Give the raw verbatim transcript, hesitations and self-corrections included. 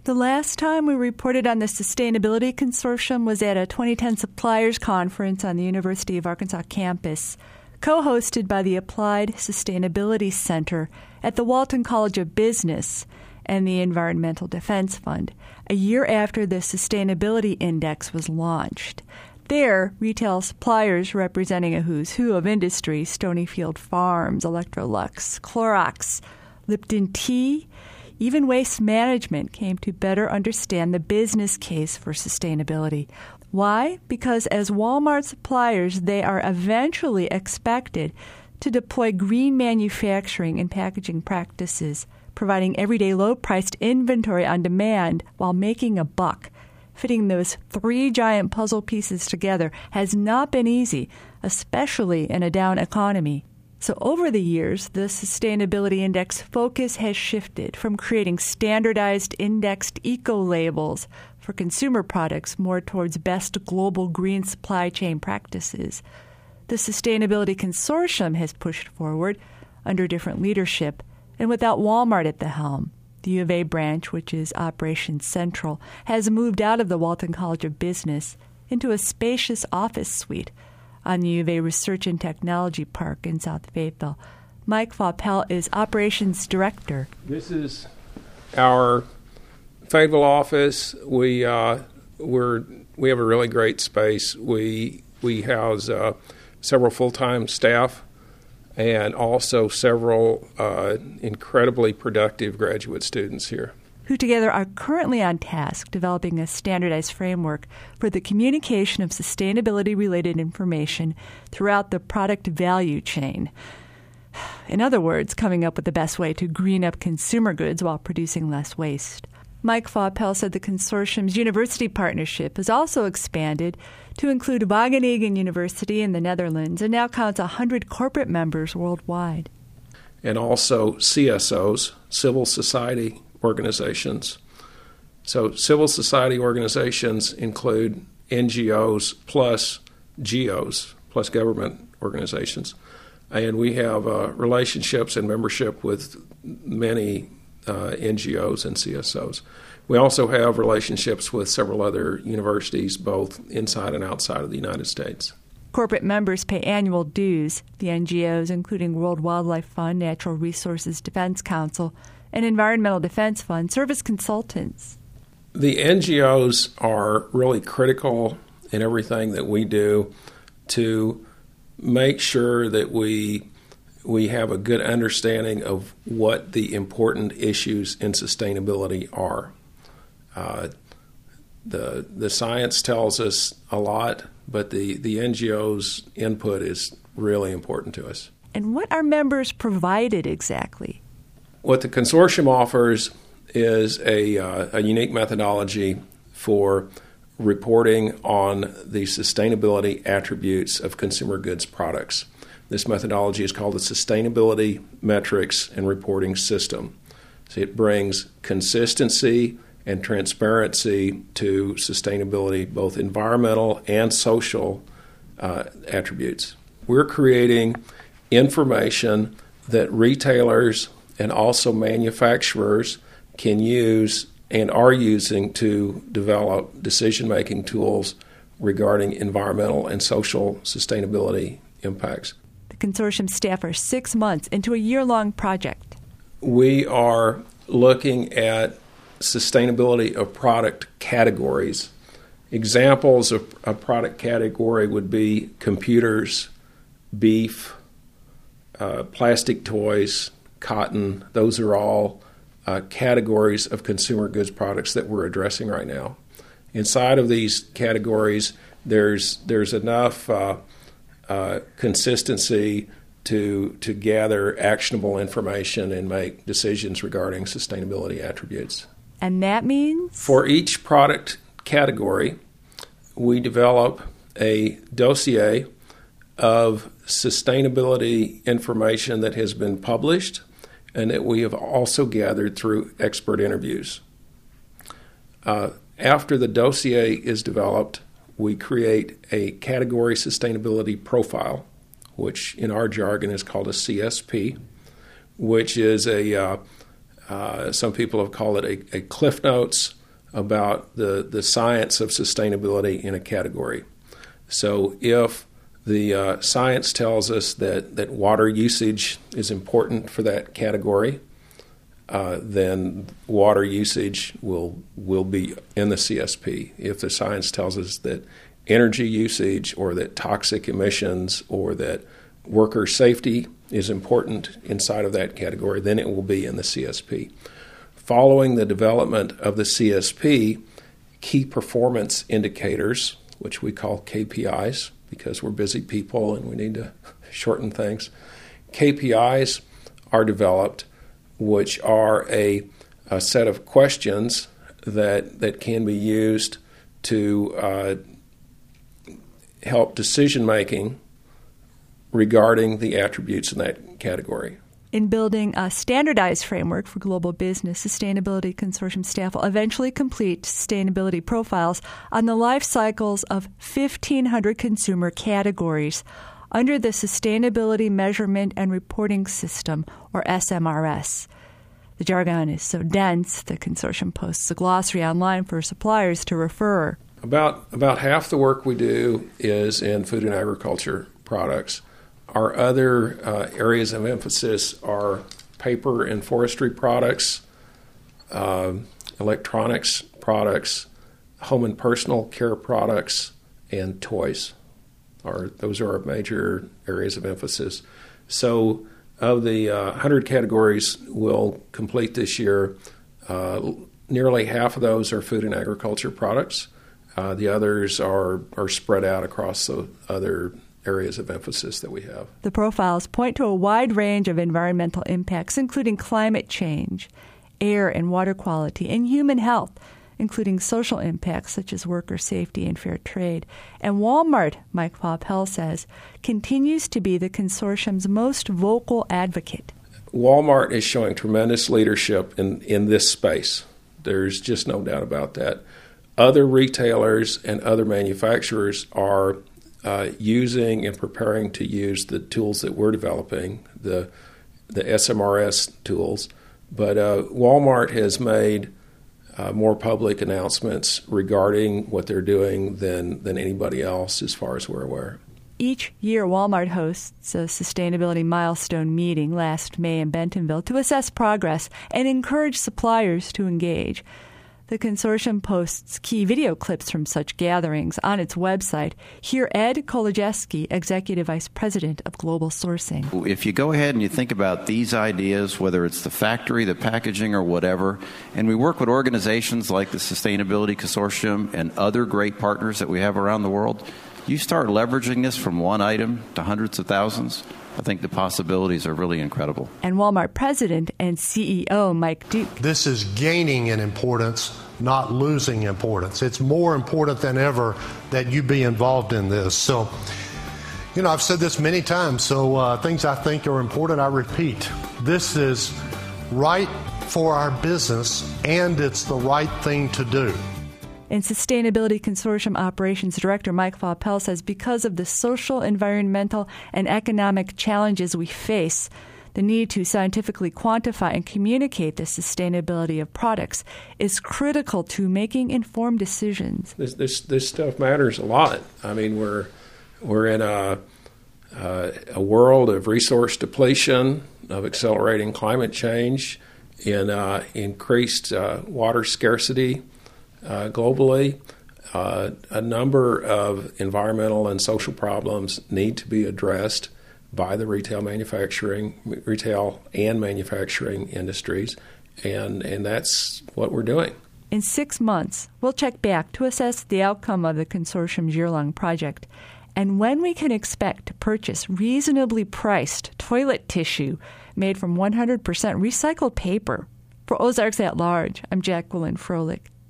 The last time we reported on the Sustainability Consortium was at a twenty ten Suppliers Conference on the University of Arkansas campus, co-hosted by the Applied Sustainability Center at the Walton College of Business and the Environmental Defense Fund, a year after the Sustainability Index was launched. There, retail suppliers representing a who's who of industry, Stonyfield Farms, Electrolux, Clorox, Lipton Tea, even Waste Management came to better understand the business case for sustainability. Why? Because as Walmart suppliers, they are eventually expected to deploy green manufacturing and packaging practices, providing everyday low-priced inventory on demand while making a buck. Fitting those three giant puzzle pieces together has not been easy, especially in a down economy. So over the years, the Sustainability Index focus has shifted from creating standardized indexed eco-labels for consumer products more towards best global green supply chain practices. The Sustainability Consortium has pushed forward under different leadership and without Walmart at the helm. The U of A branch, which is Operations Central, has moved out of the Walton College of Business into a spacious office suite on the U of A Research and Technology Park in South Fayetteville. Mike Faupel is Operations Director. This is our Fayetteville office. We uh, we're we have a really great space. We we house uh, several full-time staff and also several uh, incredibly productive graduate students here, who together are currently on task developing a standardized framework for the communication of sustainability-related information throughout the product value chain. In other words, coming up with the best way to green up consumer goods while producing less waste. Mike Faupel said the consortium's university partnership has also expanded to include Wageningen University in the Netherlands and now counts one hundred corporate members worldwide. And also C S Os, civil society organizations. So civil society organizations include N G Os plus G Os, plus government organizations. And we have uh, relationships and membership with many uh, N G Os and C S Os. We also have relationships with several other universities, both inside and outside of the United States. Corporate members pay annual dues. The N G Os, including World Wildlife Fund, Natural Resources Defense Council, and Environmental Defense Fund, serve as consultants. The N G Os are really critical in everything that we do to make sure that we we have a good understanding of what the important issues in sustainability are. Uh, the the science tells us a lot, but the, the N G O's input is really important to us. And what are members provided exactly? What the consortium offers is a, uh, a unique methodology for reporting on the sustainability attributes of consumer goods products. This methodology is called the Sustainability Metrics and Reporting System. So it brings consistency and transparency to sustainability, both environmental and social uh, attributes. We're creating information that retailers and also manufacturers can use and are using to develop decision-making tools regarding environmental and social sustainability impacts. The consortium staff are six months into a year-long project. We are looking at sustainability of product categories. Examples of a product category would be computers, beef, uh, plastic toys, cotton. Those are all uh, categories of consumer goods products that we're addressing right now. Inside of these categories, there's there's enough uh, uh, consistency to to gather actionable information and make decisions regarding sustainability attributes. And that means? For each product category, we develop a dossier of sustainability information that has been published and that we have also gathered through expert interviews. Uh, after the dossier is developed, we create a category sustainability profile, which in our jargon is called a C S P, which is a uh, Uh, some people have called it a, a Cliff Notes about the, the science of sustainability in a category. So if the uh, science tells us that, that water usage is important for that category, uh, then water usage will will be in the C S P. If the science tells us that energy usage or that toxic emissions or that worker safety is important inside of that category, then it will be in the C S P. Following the development of the C S P, key performance indicators, which we call K P Is, because we're busy people and we need to shorten things, K P Is are developed, which are a, a set of questions that that can be used to uh, help decision making regarding the attributes in that category. In building a standardized framework for global business, Sustainability Consortium staff will eventually complete sustainability profiles on the life cycles of fifteen hundred consumer categories under the Sustainability Measurement and Reporting System, or S M R S. The jargon is so dense, the consortium posts a glossary online for suppliers to refer. About, about half the work we do is in food and agriculture products. Our other uh, areas of emphasis are paper and forestry products, uh, electronics products, home and personal care products, and toys. Are, those are our major areas of emphasis. So of the uh, one hundred categories we'll complete this year, uh, nearly half of those are food and agriculture products. Uh, the others are, are spread out across the other areas of emphasis that we have. The profiles point to a wide range of environmental impacts, including climate change, air and water quality, and human health, including social impacts such as worker safety and fair trade. And Walmart, Mike Vaupel says, continues to be the consortium's most vocal advocate. Walmart is showing tremendous leadership in, in this space. There's just no doubt about that. Other retailers and other manufacturers are Uh, using and preparing to use the tools that we're developing, the the S M R S tools. But uh, Walmart has made uh, more public announcements regarding what they're doing than, than anybody else, as far as we're aware. Each year, Walmart hosts a sustainability milestone meeting last May in Bentonville to assess progress and encourage suppliers to engage. The consortium posts key video clips from such gatherings on its website. Hear Ed Kolodziejski, Executive Vice President of Global Sourcing. If you go ahead and you think about these ideas, whether it's the factory, the packaging, or whatever, and we work with organizations like the Sustainability Consortium and other great partners that we have around the world, you start leveraging this from one item to hundreds of thousands, I think the possibilities are really incredible. And Walmart President and C E O Mike Duke. This is gaining in importance, not losing importance. It's more important than ever that you be involved in this. So, you know, I've said this many times, so uh, things I think are important, I repeat. This is right for our business, and it's the right thing to do. And Sustainability Consortium Operations Director Mike Vaupel says because of the social, environmental, and economic challenges we face, the need to scientifically quantify and communicate the sustainability of products is critical to making informed decisions. This this, this stuff matters a lot. I mean, we're we're in a uh, a world of resource depletion, of accelerating climate change, in uh, increased uh, water scarcity. Uh, globally, uh, a number of environmental and social problems need to be addressed by the retail manufacturing, retail and manufacturing industries, and and that's what we're doing. In six months, we'll check back to assess the outcome of the consortium's year-long project and when we can expect to purchase reasonably priced toilet tissue made from one hundred percent recycled paper. For Ozarks at Large, I'm Jacqueline Froelich.